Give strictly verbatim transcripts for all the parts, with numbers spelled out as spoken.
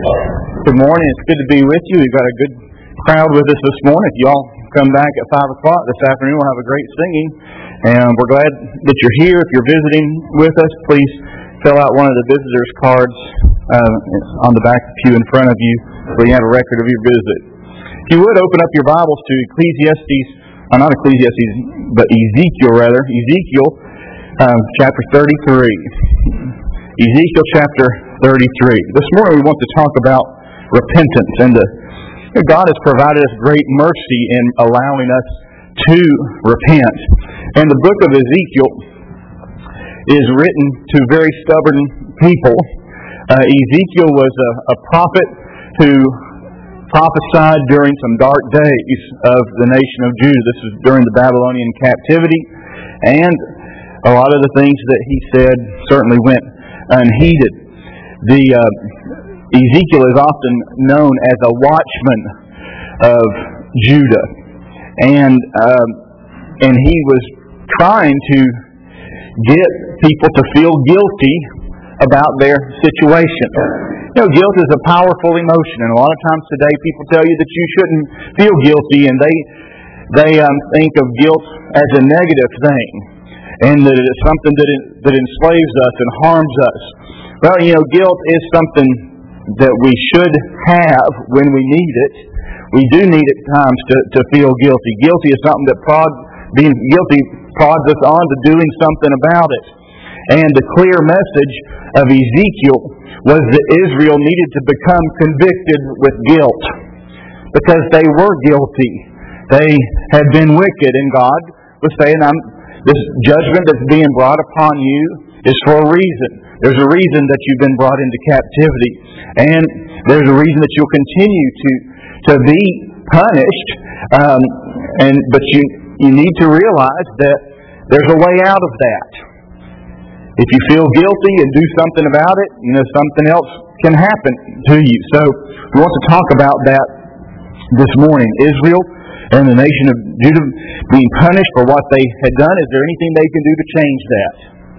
Good morning. It's good to be with you. We've got a good crowd with us this morning. If you all come back at five o'clock this afternoon, we'll have a great singing. And we're glad that you're here. If you're visiting with us, please fill out one of the visitors' cards uh, on the back pew in front of you so you have a record of your visit. If you would, open up your Bibles to Ecclesiastes, uh, not Ecclesiastes, but Ezekiel rather, Ezekiel um, chapter thirty-three. Ezekiel chapter thirty-three. This morning we want to talk about repentance, and the, God has provided us great mercy in allowing us to repent. And the book of Ezekiel is written to very stubborn people. Uh, Ezekiel was a, a prophet who prophesied during some dark days of the nation of Judah. This was during the Babylonian captivity, and a lot of the things that he said certainly went unheeded. The uh, Ezekiel is often known as a watchman of Judah, and um, and he was trying to get people to feel guilty about their situation. You know, guilt is a powerful emotion, and a lot of times today people tell you that you shouldn't feel guilty, and they they um, think of guilt as a negative thing, and that it is something that that enslaves us and harms us. Well, you know, guilt is something that we should have when we need it. We do need at times to, to feel guilty. Guilty is something that prod, being guilty prods us on to doing something about it. And the clear message of Ezekiel was that Israel needed to become convicted with guilt, because they were guilty. They had been wicked, and God was saying, I'm, this judgment that's being brought upon you is for a reason. There's a reason that you've been brought into captivity, and there's a reason that you'll continue to to be punished. Um, and but you you need to realize that there's a way out of that. If you feel guilty and do something about it, you know something else can happen to you. So we want to talk about that this morning. Israel and the nation of Judah being punished for what they had done. Is there anything they can do to change that?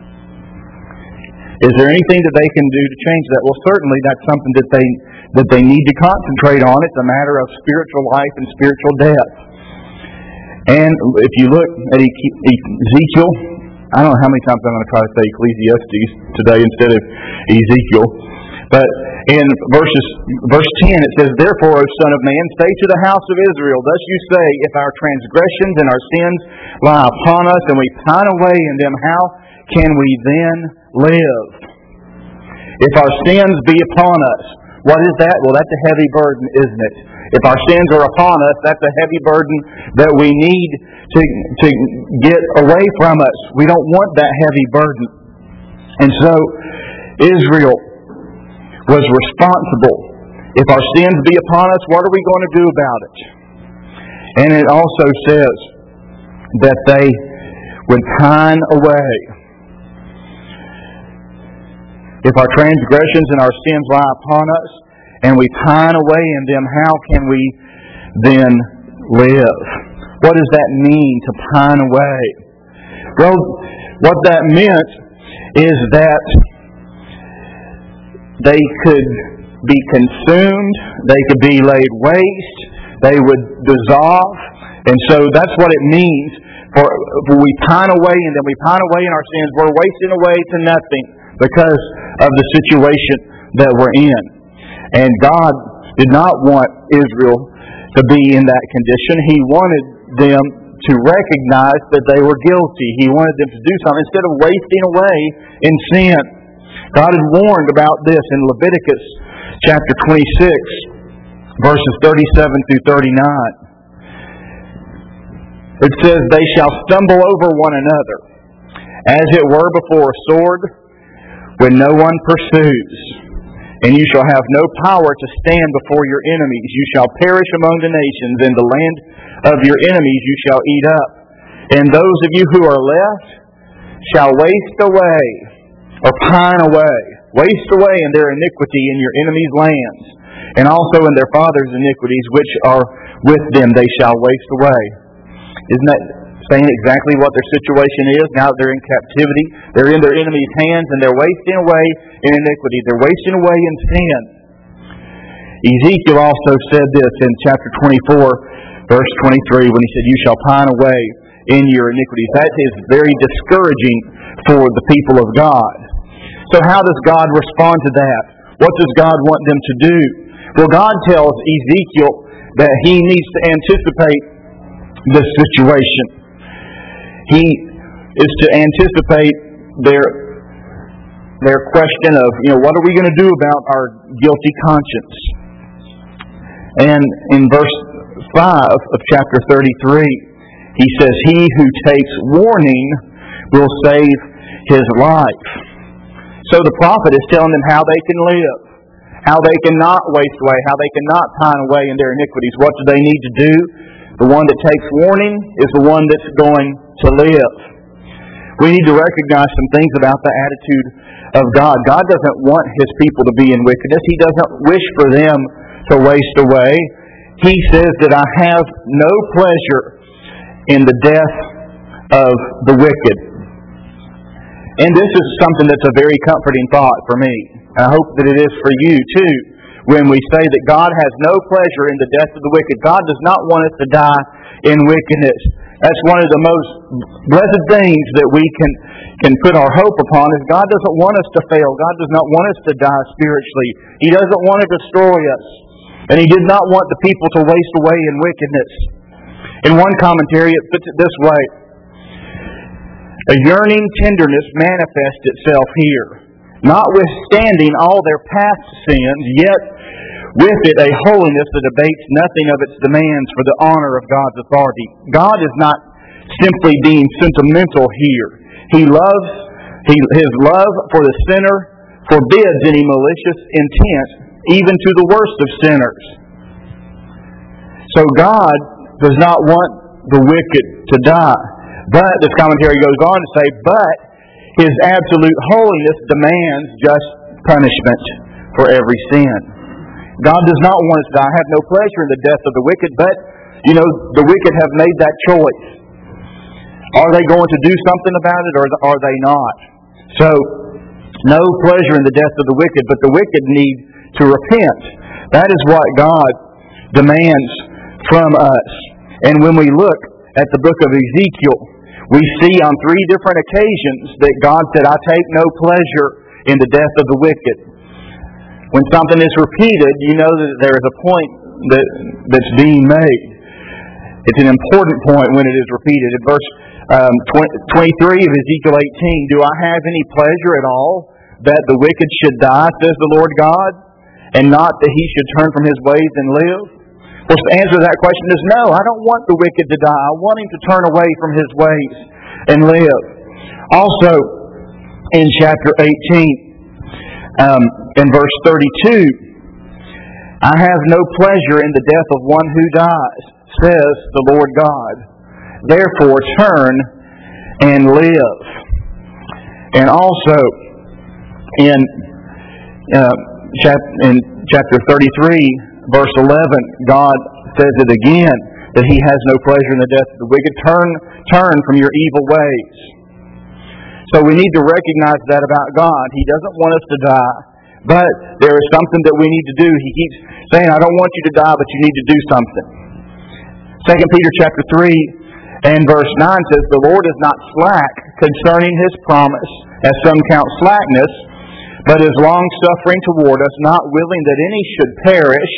Is there anything that they can do to change that? Well, certainly that's something that they that they need to concentrate on. It's a matter of spiritual life and spiritual death. And if you look at Ezekiel, I don't know how many times I'm going to try to say Ecclesiastes today instead of Ezekiel, but in verses verse ten it says, "Therefore, O Son of Man, say to the house of Israel, thus you say, if our transgressions and our sins lie upon us, and we pine away in them, how can we then live?" If our sins be upon us, what is that? Well, that's a heavy burden, isn't it? If our sins are upon us, that's a heavy burden that we need to, to get away from us. We don't want that heavy burden. And so, Israel was responsible. If our sins be upon us, what are we going to do about it? And it also says that they would pine away. If our transgressions and our sins lie upon us, and we pine away in them, how can we then live? What does that mean, to pine away? Well, what that meant is that they could be consumed, they could be laid waste, they would dissolve. And so that's what it means. For, for we pine away and then we pine away in our sins. We're wasting away to nothing because of the situation that we're in. And God did not want Israel to be in that condition. He wanted them to recognize that they were guilty. He wanted them to do something instead of wasting away in sin. God had warned about this in Leviticus chapter twenty-six, verses thirty-seven through thirty-nine. It says, "They shall stumble over one another, as it were before a sword, when no one pursues. And you shall have no power to stand before your enemies. You shall perish among the nations, and the land of your enemies you shall eat up. And those of you who are left shall waste away," or pine away, "waste away in their iniquity in your enemies' lands, and also in their fathers' iniquities which are with them they shall waste away." Isn't that saying exactly what their situation is? Now that they're in captivity, they're in their enemies' hands, and they're wasting away in iniquity. They're wasting away in sin. Ezekiel also said this in chapter twenty-four, verse twenty-three, when he said, "You shall pine away in your iniquities." That is very discouraging for the people of God. So how does God respond to that? What does God want them to do? Well, God tells Ezekiel that he needs to anticipate this situation. He is to anticipate their their question of, you know, what are we going to do about our guilty conscience? And in verse five of chapter thirty-three, he says, "He who takes warning will save his life." So the prophet is telling them how they can live, how they cannot waste away, how they cannot pine away in their iniquities. What do they need to do? The one that takes warning is the one that's going to live. We need to recognize some things about the attitude of God. God doesn't want His people to be in wickedness. He doesn't wish for them to waste away. He says that I have no pleasure in the death of the wicked. And this is something that's a very comforting thought for me. I hope that it is for you too. When we say that God has no pleasure in the death of the wicked, God does not want us to die in wickedness. That's one of the most blessed things that we can, can put our hope upon, is God doesn't want us to fail. God does not want us to die spiritually. He doesn't want to destroy us. And He did not want the people to waste away in wickedness. In one commentary, it puts it this way: a yearning tenderness manifests itself here, notwithstanding all their past sins, yet with it a holiness that abates nothing of its demands for the honor of God's authority. God is not simply being sentimental here. He loves, he, His love for the sinner forbids any malicious intent, even to the worst of sinners. So God does not want the wicked to die. But, this commentary goes on to say, but His absolute holiness demands just punishment for every sin. God does not want us to die. I have no pleasure in the death of the wicked, but, you know, the wicked have made that choice. Are they going to do something about it, or are they not? So, no pleasure in the death of the wicked, but the wicked need to repent. That is what God demands from us. And when we look at the book of Ezekiel, we see on three different occasions that God said, I take no pleasure in the death of the wicked. When something is repeated, you know that there is a point that, that's being made. It's an important point when it is repeated. In verse um, twenty-three of Ezekiel eighteen, "Do I have any pleasure at all that the wicked should die, says the Lord God, and not that he should turn from his ways and live?" Well, the answer to that question is no. I don't want the wicked to die. I want him to turn away from his ways and live. Also, in chapter eighteen, um, in verse thirty-two, "I have no pleasure in the death of one who dies, says the Lord God. Therefore turn and live." And also, in, uh, chap- in chapter thirty-three, verse eleven, God says it again, that He has no pleasure in the death of the wicked. Turn, turn from your evil ways. So we need to recognize that about God. He doesn't want us to die, but there is something that we need to do. He keeps saying, I don't want you to die, but you need to do something. Second Peter chapter three and verse nine says, "The Lord is not slack concerning His promise, as some count slackness, but is long-suffering toward us, not willing that any should perish,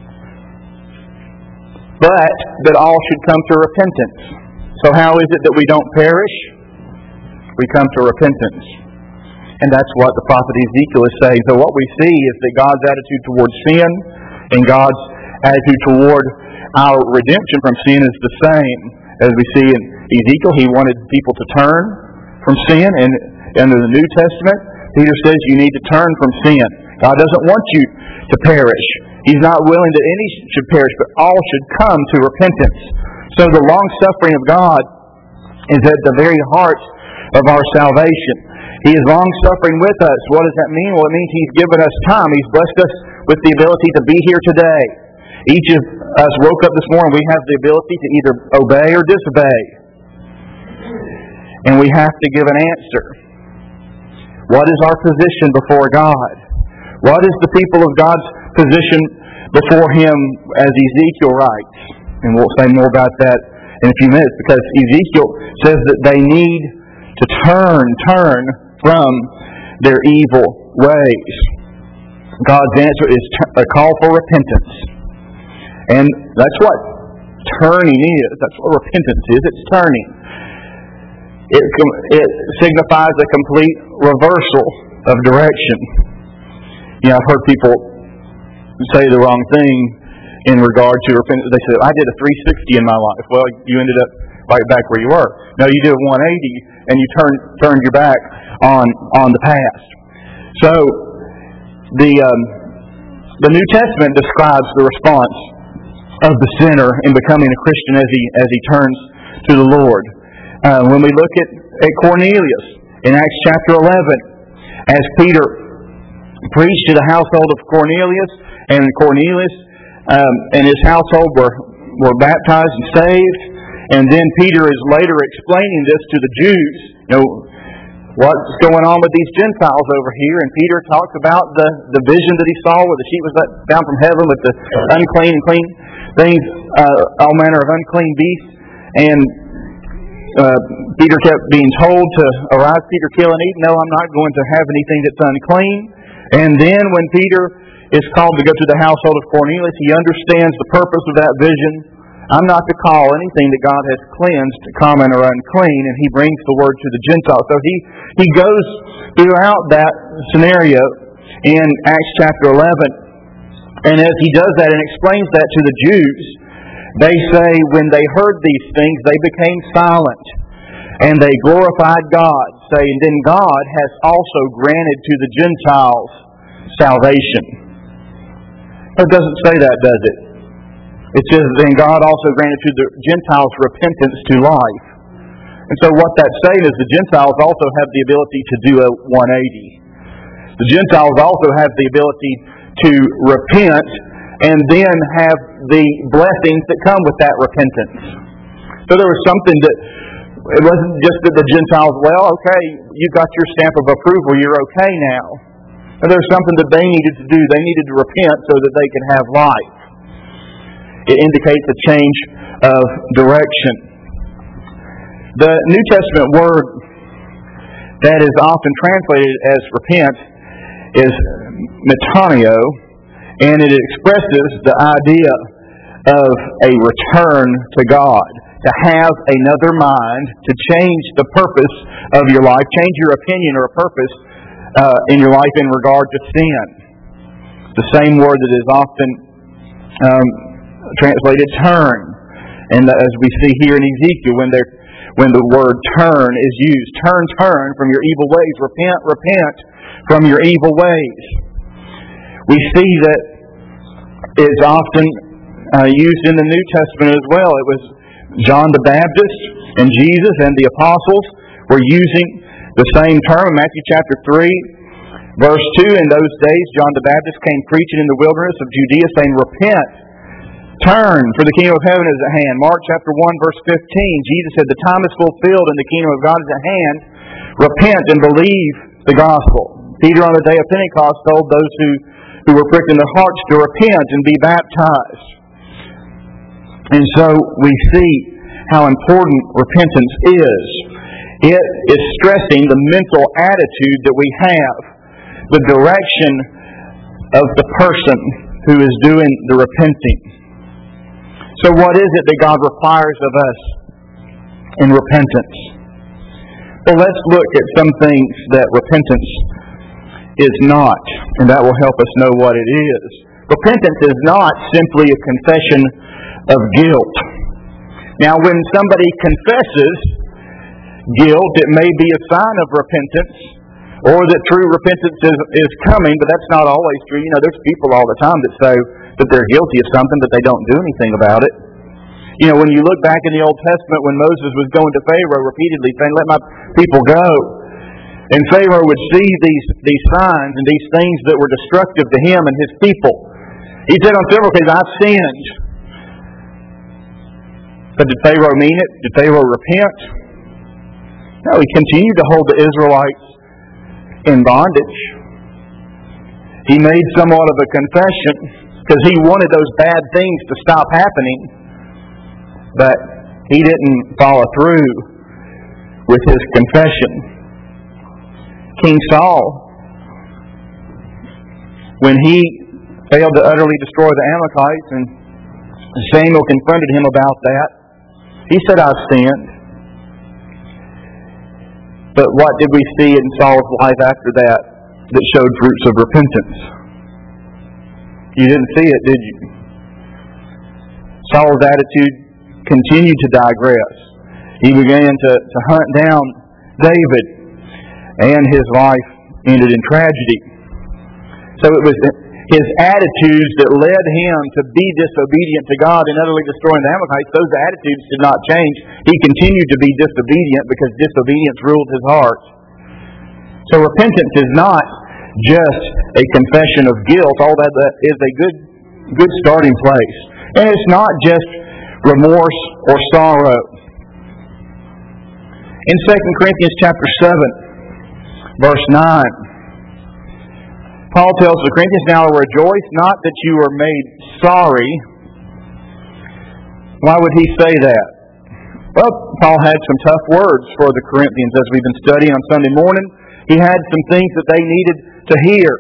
but that all should come to repentance." So how is it that we don't perish? We come to repentance. And that's what the prophet Ezekiel is saying. So what we see is that God's attitude towards sin and God's attitude toward our redemption from sin is the same. As we see in Ezekiel, he wanted people to turn from sin, and under the New Testament, Peter says you need to turn from sin. God doesn't want you to perish. He's not willing that any should perish, but all should come to repentance. So the long-suffering of God is at the very heart of our salvation. He is long-suffering with us. What does that mean? Well, it means He's given us time. He's blessed us with the ability to be here today. Each of us woke up this morning, we have the ability to either obey or disobey. And we have to give an answer. What is our position before God? What is the people of God's position before Him, as Ezekiel writes. And we'll say more about that in a few minutes, because Ezekiel says that they need to turn, turn from their evil ways. God's answer is a call for repentance. And that's what turning is. That's what repentance is. It's turning. It, it signifies a complete reversal of direction. You know, I've heard people say the wrong thing in regard to repentance. They say, I did a three sixty in my life. Well, you ended up right back where you were. No, you did a one eighty and you turned turned your back on on the past. So the um, the New Testament describes the response of the sinner in becoming a Christian as he as he turns to the Lord. Uh, when we look at, at Cornelius in Acts chapter eleven, as Peter preached to the household of Cornelius, and Cornelius um, and his household were were baptized and saved, and then Peter is later explaining this to the Jews. You know, what's going on with these Gentiles over here? And Peter talks about the, the vision that he saw where the sheet was let down from heaven with the unclean and clean things, uh, all manner of unclean beasts. And uh, Peter kept being told to arise, Peter, kill and eat. No, I'm not going to have anything that's unclean. And then when Peter is called to go to the household of Cornelius, he understands the purpose of that vision. I'm not to call anything that God has cleansed common or unclean, and he brings the word to the Gentiles. So he, he goes throughout that scenario in Acts chapter eleven. And as he does that and explains that to the Jews, they say when they heard these things, they became silent, and they glorified God, saying, then God has also granted to the Gentiles salvation. It doesn't say that, does it? It says, then God also granted to the Gentiles repentance to life. And so what that's saying is the Gentiles also have the ability to do a one eighty. The Gentiles also have the ability to repent and then have the blessings that come with that repentance. So there was something that, it wasn't just that the Gentiles, well, okay, you got your stamp of approval, you're okay now. And there's something that they needed to do. They needed to repent so that they could have life. It indicates a change of direction. The New Testament word that is often translated as repent is metanio, and it expresses the idea of a return to God, to have another mind, to change the purpose of your life, change your opinion or a purpose uh, in your life in regard to sin. The same word that is often um, translated turn, and as we see here in Ezekiel, when they when the word turn is used, turn, turn from your evil ways, repent, repent from your evil ways. We see that it's often uh, used in the New Testament as well. It was John the Baptist and Jesus and the apostles were using the same term in Matthew chapter three, verse two. In those days, John the Baptist came preaching in the wilderness of Judea, saying, repent, turn, for the kingdom of heaven is at hand. Mark chapter one, verse fifteen, Jesus said, the time is fulfilled and the kingdom of God is at hand. Repent and believe the gospel. Peter on the day of Pentecost told those who, who were pricked in their hearts to repent and be baptized. And so we see how important repentance is. It is stressing the mental attitude that we have, the direction of the person who is doing the repenting. So what is it that God requires of us in repentance? Well, let's look at some things that repentance is not, and that will help us know what it is. Repentance is not simply a confession of guilt. Now, when somebody confesses guilt, it may be a sign of repentance, or that true repentance is, is coming, but that's not always true. You know, there's people all the time that say that they're guilty of something, but they don't do anything about it. You know, when you look back in the Old Testament, when Moses was going to Pharaoh repeatedly saying, let my people go, and Pharaoh would see these, these signs and these things that were destructive to him and his people. He said on several occasions, I've sinned. But did Pharaoh mean it? Did Pharaoh repent? No, he continued to hold the Israelites in bondage. He made somewhat of a confession, because he wanted those bad things to stop happening, but he didn't follow through with his confession. King Saul, when he failed to utterly destroy the Amalekites, and Samuel confronted him about that, he said, "I've sinned." But what did we see in Saul's life after that that showed fruits of repentance? You didn't see it, did you? Saul's attitude continued to digress. He began to, to hunt down David, and his life ended in tragedy. So it was his attitudes that led him to be disobedient to God and utterly destroying the Amalekites. Those attitudes did not change. He continued to be disobedient because disobedience ruled his heart. So repentance is not just a confession of guilt, although that is a good, good starting place. And it's not just remorse or sorrow. In Second Corinthians chapter seven, verse nine, Paul tells the Corinthians, "Now rejoice not that you are made sorry." Why would he say that? Well, Paul had some tough words for the Corinthians as we've been studying on Sunday morning. He had some things that they needed to hear.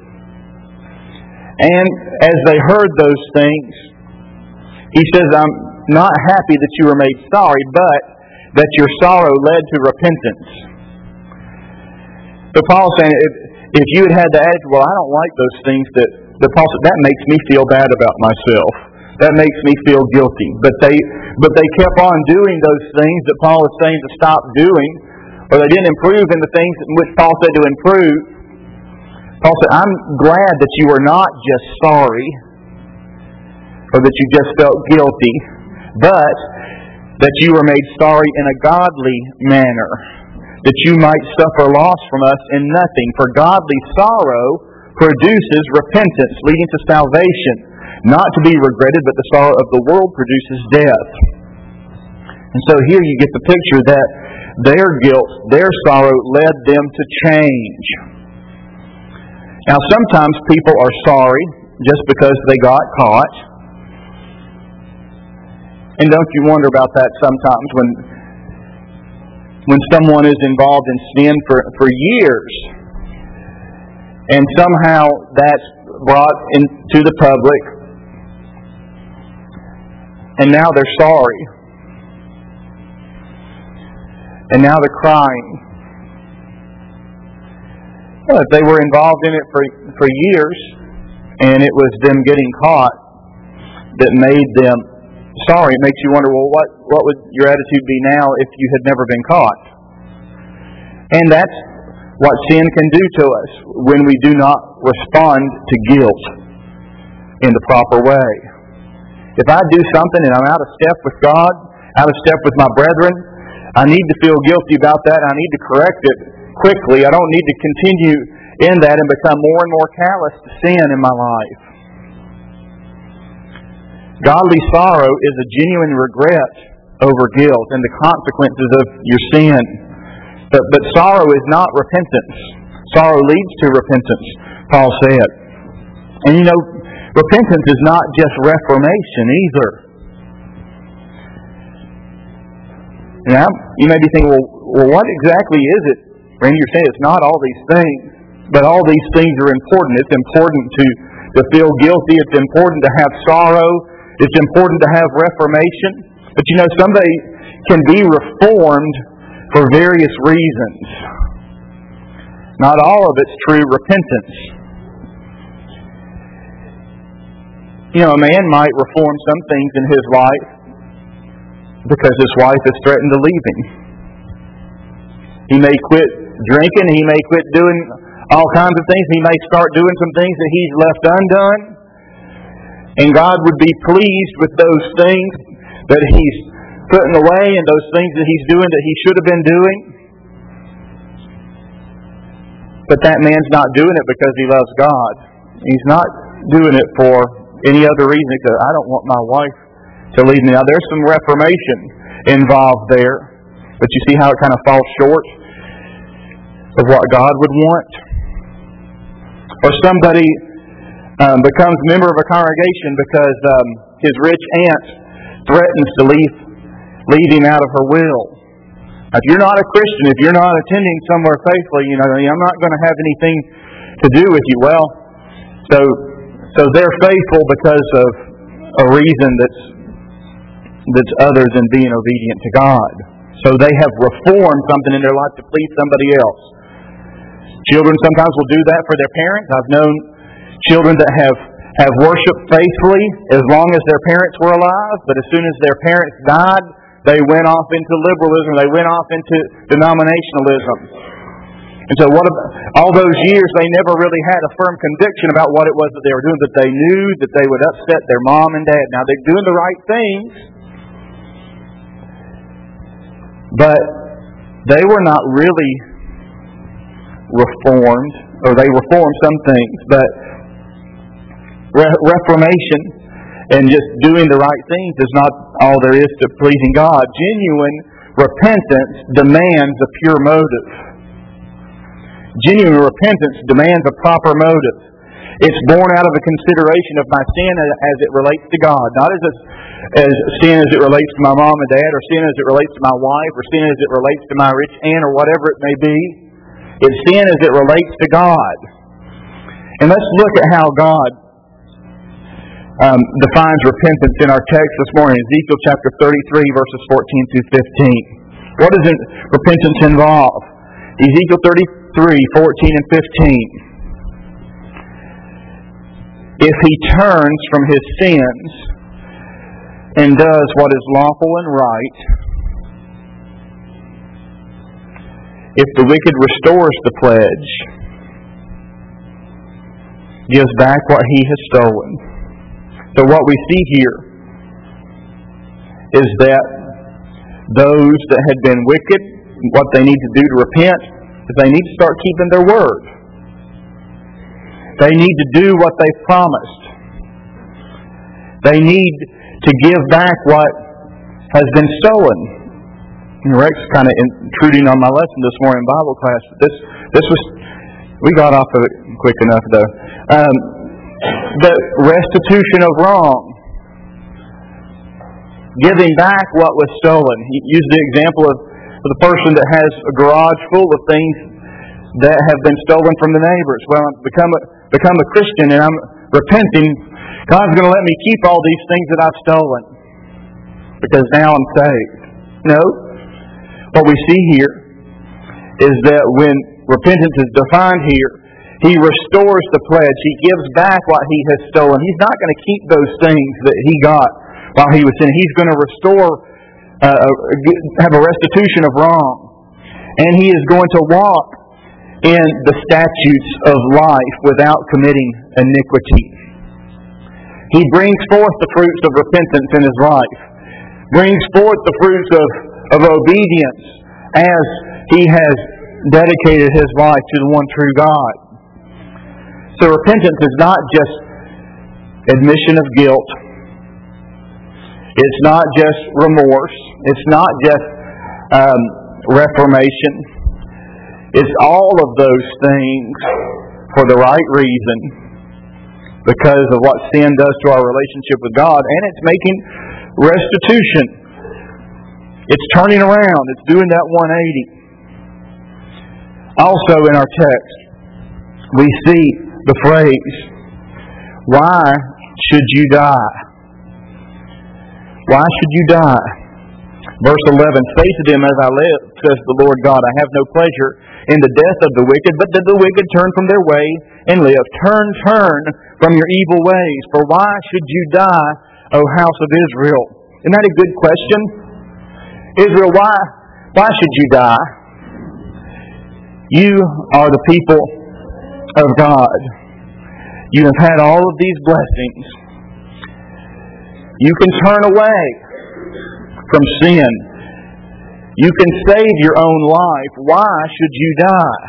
And as they heard those things, he says, "I'm not happy that you were made sorry, but that your sorrow led to repentance." So Paul's saying, if, if you had had the attitude, "Well, I don't like those things," that, that Paul said, that makes me feel bad about myself. That makes me feel guilty. But they, but they kept on doing those things that Paul was saying to stop doing, or they didn't improve in the things in which Paul said to improve. Paul said, "I'm glad that you were not just sorry, or that you just felt guilty, but that you were made sorry in a godly manner, that you might suffer loss from us in nothing. For godly sorrow produces repentance, leading to salvation, not to be regretted, but the sorrow of the world produces death." And so here you get the picture that their guilt, their sorrow led them to change. Now sometimes people are sorry just because they got caught. And don't you wonder about that sometimes when when someone is involved in sin for, for years, and somehow that's brought into the public, and now they're sorry. And now they're crying. Well, if they were involved in it for, for years, and it was them getting caught that made them sorry, it makes you wonder, well, what, what would your attitude be now if you had never been caught? And that's what sin can do to us when we do not respond to guilt in the proper way. If I do something and I'm out of step with God, out of step with my brethren, I need to feel guilty about that. I need to correct it quickly. I don't need to continue in that and become more and more callous to sin in my life. Godly sorrow is a genuine regret over guilt and the consequences of your sin. But, but sorrow is not repentance. Sorrow leads to repentance, Paul said. And you know, repentance is not just reformation either. Now, you may be thinking, well, well what exactly is it? Randy, you're saying it's not all these things, but all these things are important. It's important to, to feel guilty. It's important to have sorrow. It's important to have reformation. But you know, somebody can be reformed for various reasons. Not all of it's true repentance. You know, a man might reform some things in his life because his wife has threatened to leave him. He may quit drinking. He may quit doing all kinds of things. He may start doing some things that he's left undone. And God would be pleased with those things that he's putting away and those things that he's doing that he should have been doing. But that man's not doing it because he loves God. He's not doing it for any other reason because I don't want my wife to leave me. Now, there's some reformation involved there. But you see how it kind of falls short of what God would want? Or somebody um, becomes a member of a congregation because um, his rich aunt threatens to leave, leave him out of her will. If you're not a Christian, if you're not attending somewhere faithfully, you know, I'm not going to have anything to do with you. Well, so so they're faithful because of a reason that's that's other than being obedient to God. So they have reformed something in their life to please somebody else. Children sometimes will do that for their parents. I've known children that have, have worshiped faithfully as long as their parents were alive, but as soon as their parents died, they went off into liberalism, they went off into denominationalism. And so what about, all those years they never really had a firm conviction about what it was that they were doing, but they knew that they would upset their mom and dad. Now they're doing the right things, but they were not really reformed, or they reformed some things, but re- reformation and just doing the right things is not all there is to pleasing God. Genuine repentance demands a pure motive. Genuine repentance demands a proper motive. It's born out of a consideration of my sin as it relates to God, not as a, as sin as it relates to my mom and dad, or sin as it relates to my wife, or sin as it relates to my rich aunt, or whatever it may be. It's sin as it relates to God. And let's look at how God um, defines repentance in our text this morning. Ezekiel chapter thirty-three, verses fourteen through fifteen. What does repentance involve? Ezekiel thirty-three, fourteen and fifteen. If he turns from his sins and does what is lawful and right, if the wicked restores the pledge, gives back what he has stolen. So what we see here is that those that had been wicked, what they need to do to repent is they need to start keeping their word. They need to do what they've promised. They need to give back what has been stolen. And Rex kind of intruding on my lesson this morning in Bible class. This this was we got off of it quick enough though. Um, the restitution of wrong, giving back what was stolen. He used the example of, of the person that has a garage full of things that have been stolen from the neighbors. Well, I've become a become a Christian and I'm repenting. God's going to let me keep all these things that I've stolen because now I'm saved. No. What we see here is that when repentance is defined here, he restores the pledge. He gives back what he has stolen. He's not going to keep those things that he got while he was sinning. He's going to restore, uh, have a restitution of wrong. And he is going to walk in the statutes of life without committing iniquity. He brings forth the fruits of repentance in his life. Brings forth the fruits of of obedience as he has dedicated his life to the one true God. So repentance is not just admission of guilt. It's not just remorse. It's not just um, reformation. It's all of those things for the right reason because of what sin does to our relationship with God, and it's making restitution. It's turning around. It's doing that one eighty. Also in our text, we see the phrase, why should you die? Why should you die? Verse eleven, say to them, as I live, says the Lord God, I have no pleasure in the death of the wicked, but that the wicked turn from their way and live. Turn, turn from your evil ways. For why should you die, O house of Israel? Isn't that a good question? Israel, why, why should you die? You are the people of God. You have had all of these blessings. You can turn away from sin. You can save your own life. Why should you die?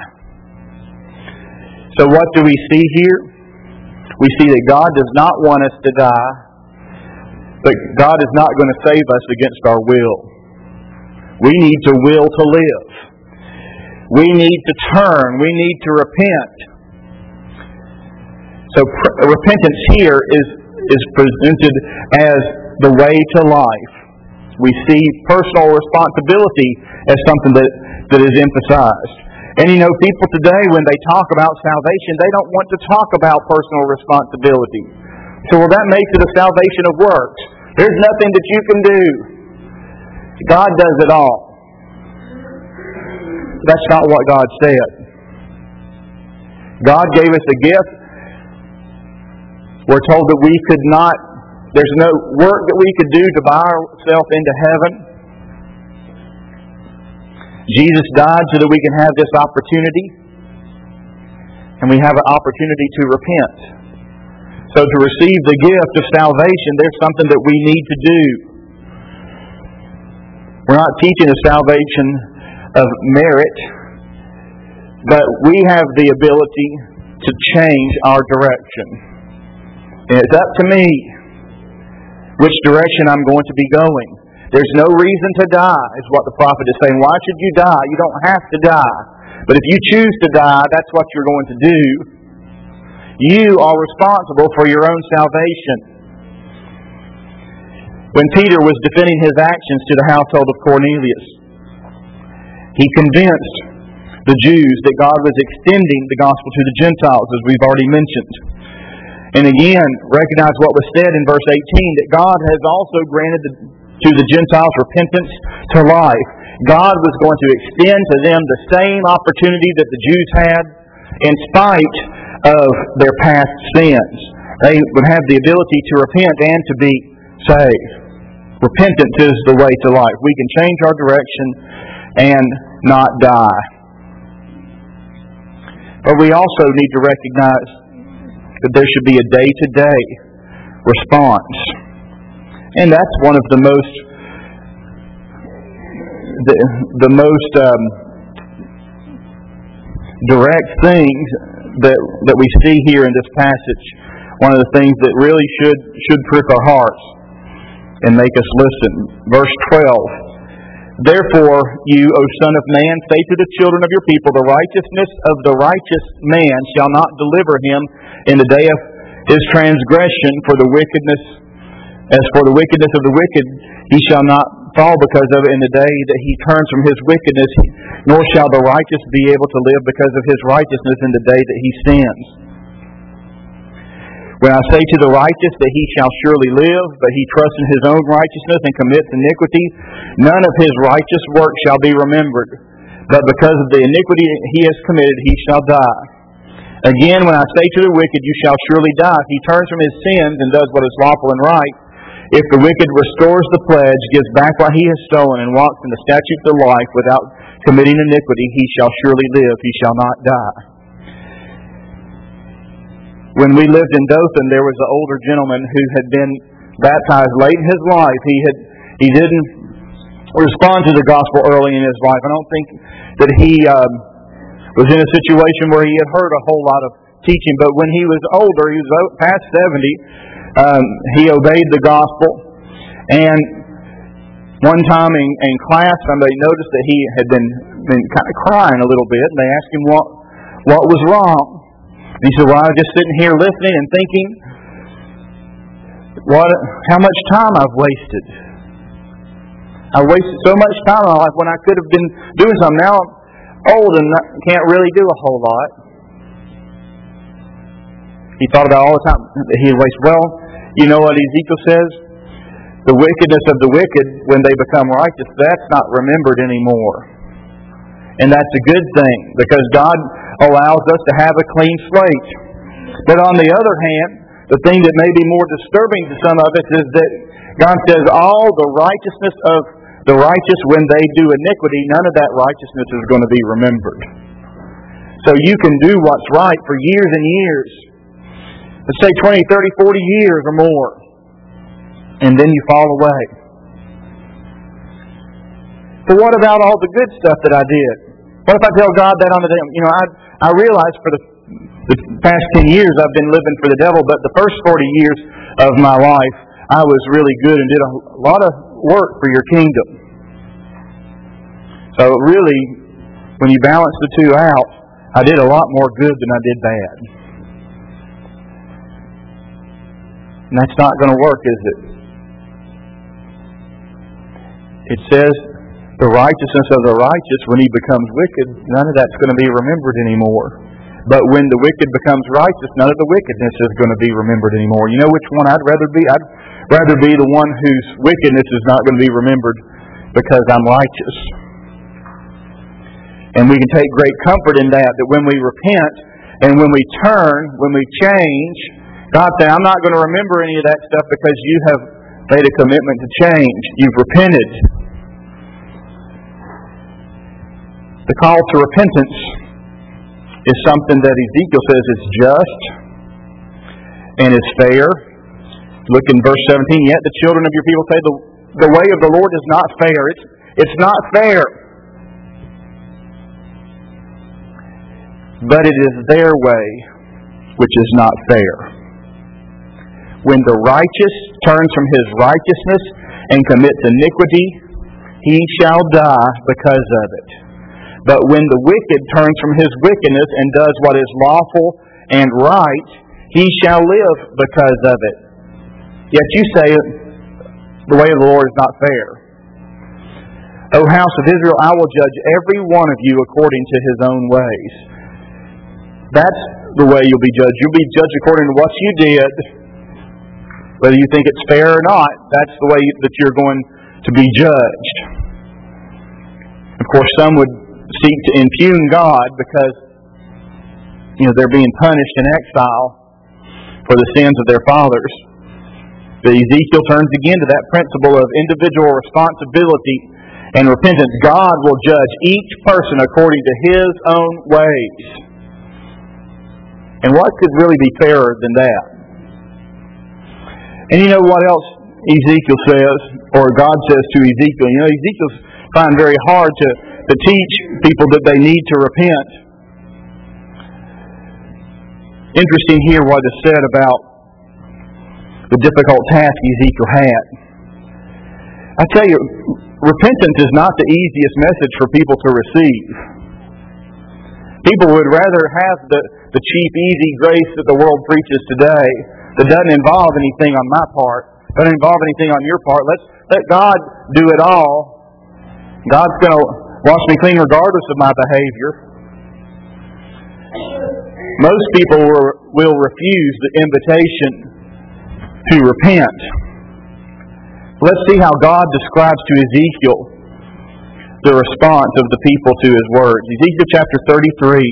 So what do we see here? We see that God does not want us to die, but God is not going to save us against our will. We need to will to live. We need to turn. We need to repent. So pr- repentance here is, is presented as the way to life. We see personal responsibility as something that, that is emphasized. And you know, people today, when they talk about salvation, they don't want to talk about personal responsibility. So, well, that makes it a salvation of works. There's nothing that you can do. God does it all. That's not what God said. God gave us a gift. We're told that we could not, there's no work that we could do to buy ourselves into heaven. Jesus died so that we can have this opportunity. And we have an opportunity to repent. So to receive the gift of salvation, there's something that we need to do. We're not teaching a salvation of merit, but we have the ability to change our direction. And it's up to me which direction I'm going to be going. There's no reason to die, is what the prophet is saying. Why should you die? You don't have to die. But if you choose to die, that's what you're going to do. You are responsible for your own salvation. When Peter was defending his actions to the household of Cornelius, he convinced the Jews that God was extending the gospel to the Gentiles, as we've already mentioned. And again, recognize what was said in verse eighteen, that God has also granted the to the Gentiles repentance to life. God was going to extend to them the same opportunity that the Jews had in spite of their past sins. They would have the ability to repent and to be saved. Repentance is the way to life. We can change our direction and not die. But we also need to recognize that there should be a day-to-day response. And that's one of the most, the, the most um, direct things that that we see here in this passage. One of the things that really should should prick our hearts and make us listen. Verse twelve. Therefore, you, O Son of Man, say to the children of your people, the righteousness of the righteous man shall not deliver him in the day of his transgression, for the wickedness As for the wickedness of the wicked, he shall not fall because of it in the day that he turns from his wickedness, nor shall the righteous be able to live because of his righteousness in the day that he sins. When I say to the righteous that he shall surely live, but he trusts in his own righteousness and commits iniquity, none of his righteous work shall be remembered. But because of the iniquity he has committed, he shall die. Again, when I say to the wicked, you shall surely die, if he turns from his sins and does what is lawful and right, if the wicked restores the pledge, gives back what he has stolen, and walks in the statutes of life without committing iniquity, he shall surely live, he shall not die. When we lived in Dothan, there was an older gentleman who had been baptized late in his life. He had he didn't respond to the gospel early in his life. I don't think that he um, was in a situation where he had heard a whole lot of teaching, but when he was older, he was past seventy, Um, he obeyed the gospel, and one time in, in class, somebody noticed that he had been, been kind of crying a little bit, and they asked him what what was wrong. And he said, "Well, I was just sitting here listening and thinking, what how much time I've wasted. I wasted so much time in my life when I could have been doing something. Now I'm old and can't really do a whole lot." He thought about all the time that he had wasted. Well, you know what Ezekiel says? The wickedness of the wicked, when they become righteous, that's not remembered anymore. And that's a good thing, because God allows us to have a clean slate. But on the other hand, the thing that may be more disturbing to some of us is that God says all the righteousness of the righteous, when they do iniquity, none of that righteousness is going to be remembered. So you can do what's right for years and years. Let's say twenty, thirty, forty years or more. And then you fall away. But what about all the good stuff that I did? What if I tell God that on the day? You know, I I realize for the, the past ten years I've been living for the devil, but the first forty years of my life I was really good and did a lot of work for your kingdom. So really, when you balance the two out, I did a lot more good than I did bad. And that's not going to work, is it? It says, the righteousness of the righteous, when he becomes wicked, none of that's going to be remembered anymore. But when the wicked becomes righteous, none of the wickedness is going to be remembered anymore. You know which one I'd rather be? I'd rather be the one whose wickedness is not going to be remembered because I'm righteous. And we can take great comfort in that, that when we repent and when we turn, when we change, God said, I'm not going to remember any of that stuff because you have made a commitment to change. You've repented. The call to repentance is something that Ezekiel says is just and is fair. Look in verse seventeen. Yet the children of your people say the, the way of the Lord is not fair. It's, it's not fair. But it is their way which is not fair. When the righteous turns from his righteousness and commits iniquity, he shall die because of it. But when the wicked turns from his wickedness and does what is lawful and right, he shall live because of it. Yet you say, the way of the Lord is not fair. O house of Israel, I will judge every one of you according to his own ways. That's the way you'll be judged. You'll be judged according to what you did. Whether you think it's fair or not, that's the way that you're going to be judged. Of course, some would seek to impugn God because, you know, they're being punished in exile for the sins of their fathers. But Ezekiel turns again to that principle of individual responsibility and repentance. God will judge each person according to his own ways. And what could really be fairer than that? And you know what else Ezekiel says, or God says to Ezekiel? You know, Ezekiel's finding very hard to, to teach people that they need to repent. Interesting here what is said about the difficult task Ezekiel had. I tell you, repentance is not the easiest message for people to receive. People would rather have the, the cheap, easy grace that the world preaches today that doesn't involve anything on my part, doesn't involve anything on your part. Let's let God do it all. God's going to wash me clean regardless of my behavior. Most people will refuse the invitation to repent. Let's see how God describes to Ezekiel the response of the people to his words. Ezekiel chapter thirty-three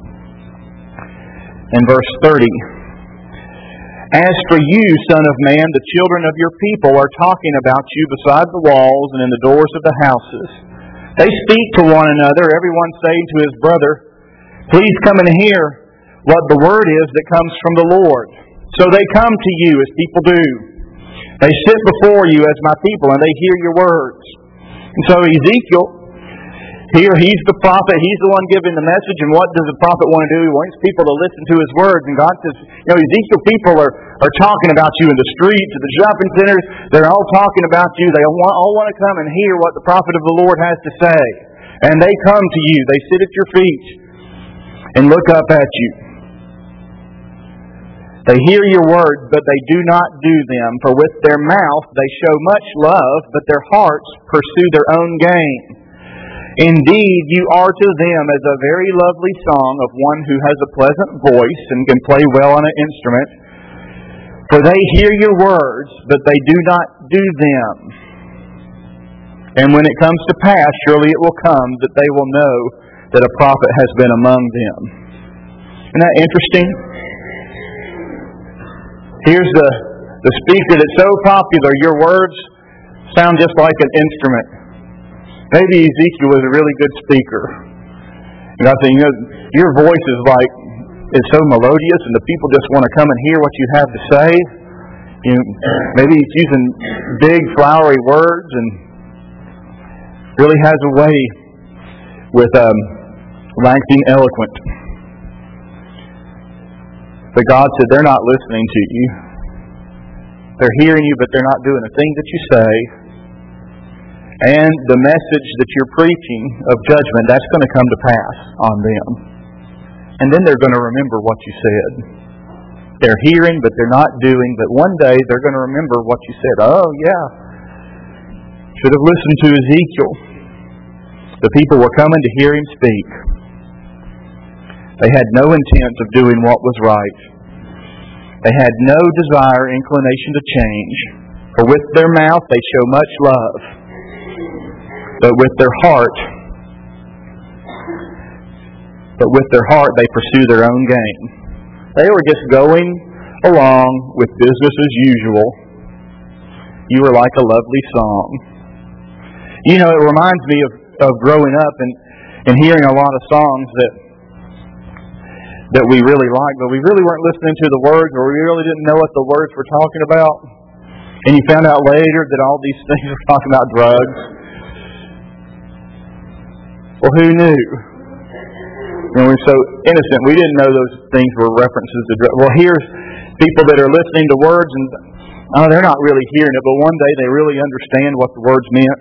and verse thirty. As for you, son of man, the children of your people are talking about you beside the walls and in the doors of the houses. They speak to one another, everyone saying to his brother, please come and hear what the word is that comes from the Lord. So they come to you as people do. They sit before you as my people and they hear your words. And so Ezekiel, here he's the prophet, he's the one giving the message, and what does the prophet want to do? He wants people to listen to his words. And God says, you know, Ezekiel, people are, are talking about you in the streets, at the shopping centers. They're all talking about you. They all want, all want to come and hear what the prophet of the Lord has to say. And they come to you. They sit at your feet and look up at you. They hear your words, but they do not do them. For with their mouth they show much love, but their hearts pursue their own gain. Indeed, you are to them as a very lovely song of one who has a pleasant voice and can play well on an instrument. For they hear your words, but they do not do them. And when it comes to pass, surely it will come that they will know that a prophet has been among them. Isn't that interesting? Here's the, the speaker that's so popular, your words sound just like an instrument. Maybe Ezekiel was a really good speaker. And God said, you know, your voice is like, is so melodious and the people just want to come and hear what you have to say. You know, maybe he's using big, flowery words and really has a way with um, waxing eloquent. But God said, they're not listening to you. They're hearing you, but they're not doing a thing that you say. And the message that you're preaching of judgment, that's going to come to pass on them. And then they're going to remember what you said. They're hearing, but they're not doing. But one day they're going to remember what you said. Oh, yeah. Should have listened to Ezekiel. The people were coming to hear him speak. They had no intent of doing what was right. They had no desire, inclination to change. For with their mouth they show much love. But with their heart, but with their heart they pursue their own gain. They were just going along with business as usual. You were like a lovely song. You know, it reminds me of, of growing up and, and hearing a lot of songs that that we really liked, but we really weren't listening to the words, or we really didn't know what the words were talking about. And you found out later that all these things were talking about drugs. Well, who knew? And we're so innocent. We didn't know those things were references to drugs. Well, here's people that are listening to words, and oh, they're not really hearing it, but one day they really understand what the words meant.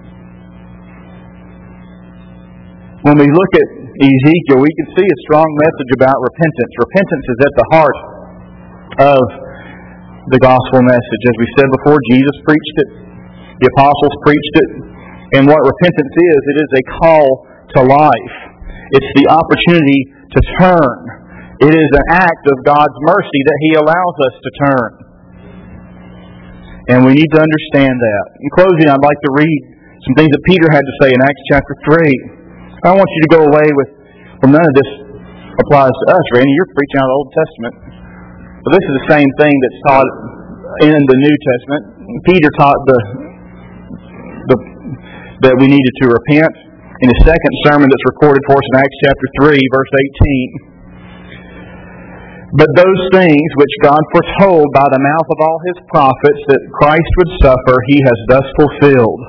When we look at Ezekiel, we can see a strong message about repentance. Repentance is at the heart of the gospel message. As we said before, Jesus preached it. The apostles preached it. And what repentance is, it is a call to life. It's the opportunity to turn. It is an act of God's mercy that He allows us to turn. And we need to understand that. In closing, I'd like to read some things that Peter had to say in Acts chapter three. I want you to go away with, well, none of this applies to us, Randy. You're preaching out of the Old Testament. But this is the same thing that's taught in the New Testament. Peter taught the, the that we needed to repent in his second sermon that's recorded for us in Acts chapter three, verse eighteen. But those things which God foretold by the mouth of all His prophets that Christ would suffer, He has thus fulfilled.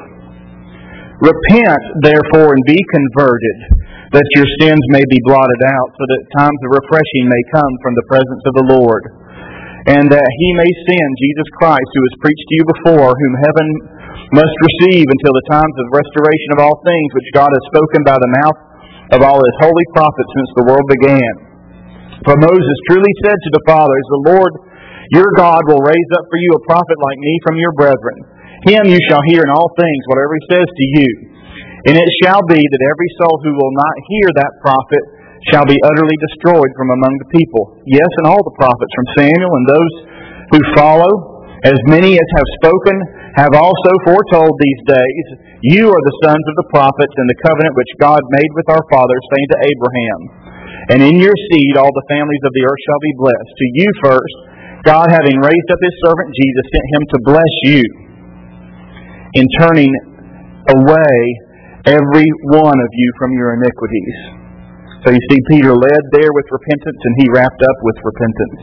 Repent, therefore, and be converted, that your sins may be blotted out, so that times of refreshing may come from the presence of the Lord, and that He may send Jesus Christ, who was preached to you before, whom heaven must receive until the times of restoration of all things, which God has spoken by the mouth of all His holy prophets since the world began. For Moses truly said to the fathers, the Lord your God will raise up for you a prophet like me from your brethren. Him you shall hear in all things, whatever He says to you. And it shall be that every soul who will not hear that prophet shall be utterly destroyed from among the people. Yes, and all the prophets from Samuel and those who follow, as many as have spoken, have also foretold these days. You are the sons of the prophets, and the covenant which God made with our fathers, saying to Abraham, and in your seed all the families of the earth shall be blessed. To you first, God, having raised up His servant Jesus, sent Him to bless you, in turning away every one of you from your iniquities. So you see, Peter led there with repentance, and he wrapped up with repentance.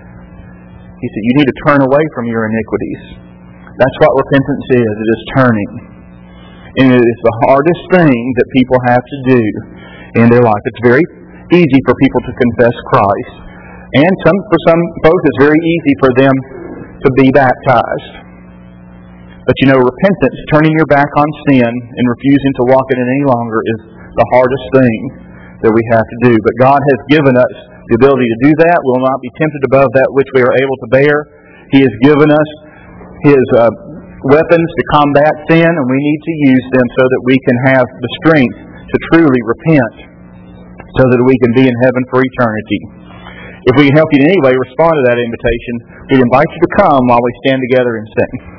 He said, you need to turn away from your iniquities. That's what repentance is. It is turning. And it is the hardest thing that people have to do in their life. It's very easy for people to confess Christ. And some for some folks, it's very easy for them to be baptized. But you know, repentance, turning your back on sin and refusing to walk in it any longer, is the hardest thing that we have to do. But God has given us the ability to do that. We will not be tempted above that which we are able to bear. He has given us His uh, weapons to combat sin, and we need to use them so that we can have the strength to truly repent, so that we can be in heaven for eternity. If we can help you in any way respond to that invitation, we invite you to come while we stand together and sing.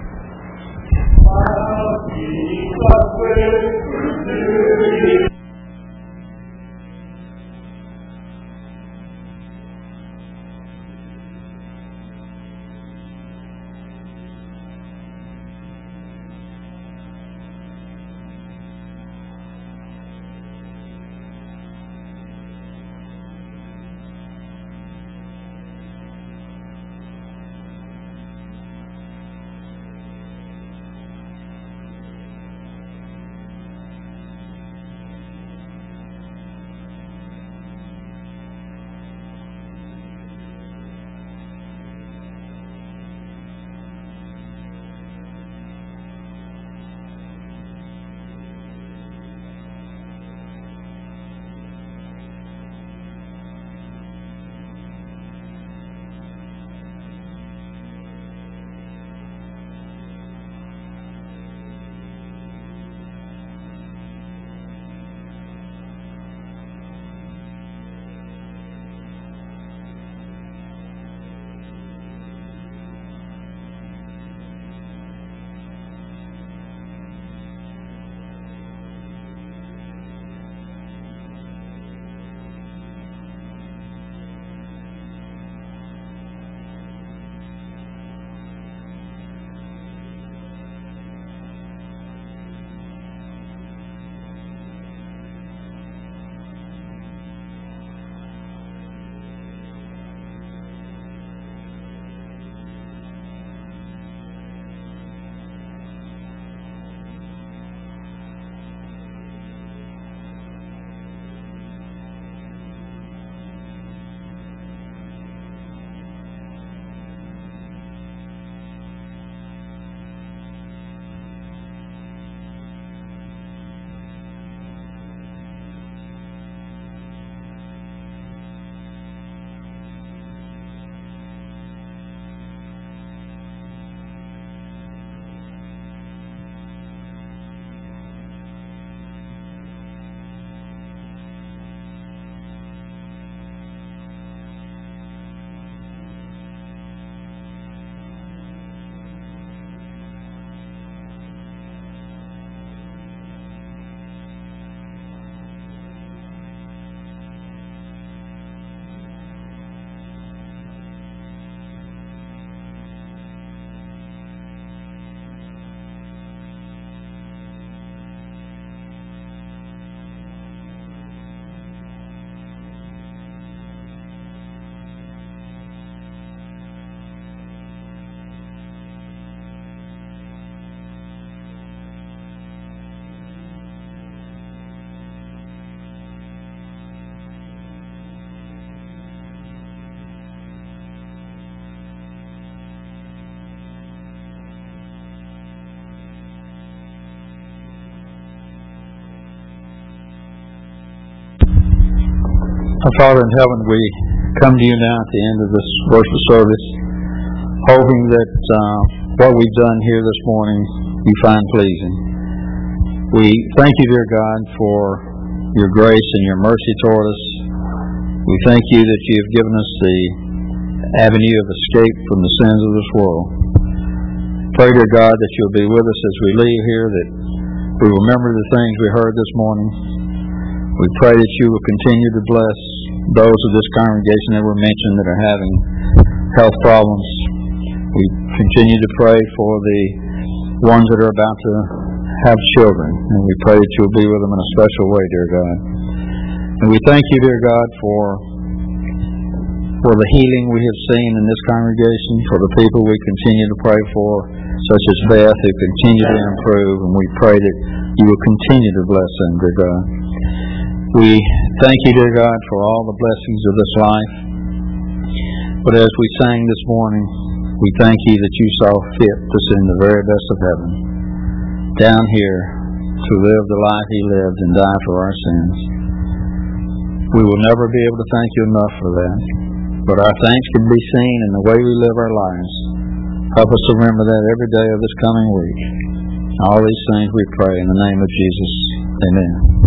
Our Father in heaven, we come to you now at the end of this worship service, hoping that uh, what we've done here this morning you find pleasing. We thank you, dear God, for your grace and your mercy toward us. We thank you that you have given us the avenue of escape from the sins of this world. Pray, dear God, that you'll be with us as we leave here, that we remember the things we heard this morning. We pray that you will continue to bless those of this congregation that were mentioned that are having health problems. We continue to pray for the ones that are about to have children, and we pray that you'll be with them in a special way, dear God. And we thank you, dear God, for for the healing we have seen in this congregation, for the people we continue to pray for, such as Beth, who continue to improve, and we pray that you will continue to bless them, dear God. We thank you, dear God, for all the blessings of this life. But as we sang this morning, we thank you that you saw fit to send the very best of heaven down here to live the life he lived and die for our sins. We will never be able to thank you enough for that. But our thanks can be seen in the way we live our lives. Help us to remember that every day of this coming week. All these things we pray in the name of Jesus. Amen.